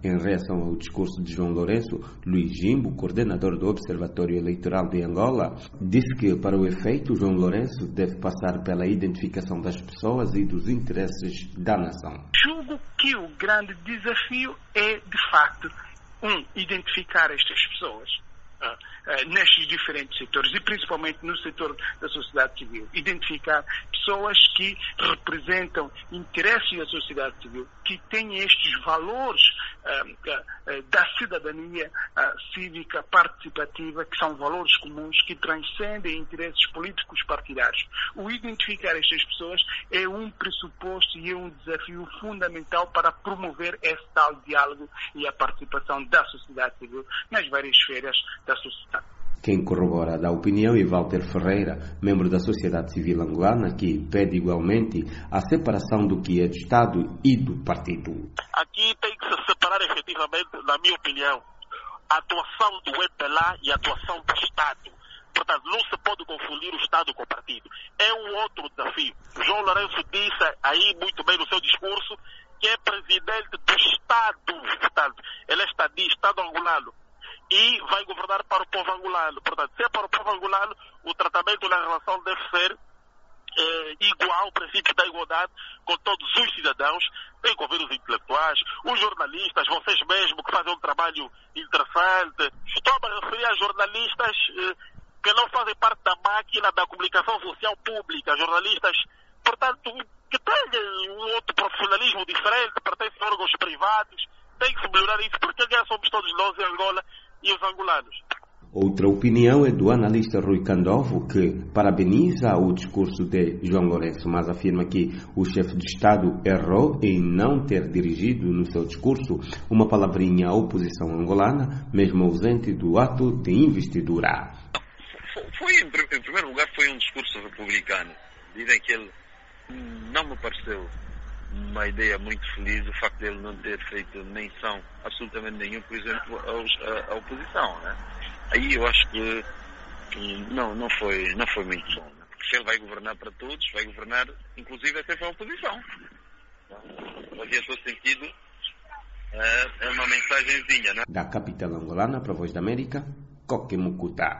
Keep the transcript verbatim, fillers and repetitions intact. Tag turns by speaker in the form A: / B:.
A: Em reação ao discurso de João Lourenço, Luís Jimbo, coordenador do Observatório Eleitoral de Angola, disse que, para o efeito, João Lourenço deve passar pela identificação das pessoas e dos interesses da nação.
B: Julgo que o grande desafio é, de facto, um, identificar estas pessoas uh, uh, nestes diferentes setores e principalmente no setor da sociedade civil. Identificar pessoas que representam interesses da sociedade civil, que têm estes valores uh, uh, uh, da cidadania uh, cívica participativa, que são valores comuns, que transcendem interesses políticos partidários. O identificar estas pessoas é um pressuposto e é um desafio fundamental para promover esse tal diálogo e a participação da sociedade civil nas várias esferas da sociedade.
A: Quem corrobora da opinião é Walter Ferreira, membro da sociedade civil angolana, que pede igualmente a separação do que é do Estado e do partido.
C: Aqui tem que se separar efetivamente, na minha opinião, a atuação do E P L A e a atuação do Estado. Portanto, não se pode confundir o Estado com o partido. É um outro desafio. João Lourenço disse aí muito bem no seu discurso que é presidente do Estado. Portanto, ele é estadista, Estado angolano. E vai governar para o povo angolano. Portanto, se é para o povo angolano, o tratamento na relação deve ser eh, igual, o princípio da igualdade com todos os cidadãos, tem que ouvir os intelectuais, os jornalistas, vocês mesmos que fazem um trabalho interessante. Estou a referir a jornalistas eh, que não fazem parte da máquina da comunicação social pública, jornalistas, portanto, que têm um outro profissionalismo diferente, pertencem a órgãos privados, tem que se melhorar isso, porque já somos todos nós em Angola e os angolanos.
A: Outra opinião é do analista Rui Candovo, que parabeniza o discurso de João Lourenço, mas afirma que o chefe de Estado errou em não ter dirigido no seu discurso uma palavrinha à oposição angolana, mesmo ausente do ato de investidura.
D: Foi, em primeiro lugar, foi um discurso republicano. Dizem que ele não me pareceu uma ideia muito feliz o facto de ele não ter feito menção absolutamente nenhum, por exemplo, aos, à, à oposição, né? Aí eu acho que, que não, não, foi, não foi muito bom, né? Porque se ele vai governar para todos, vai governar inclusive até para a oposição. Fazia todo sentido, é, é uma mensagenzinha, né?
A: Da capital angolana para a Voz da América, Coque Mucuta.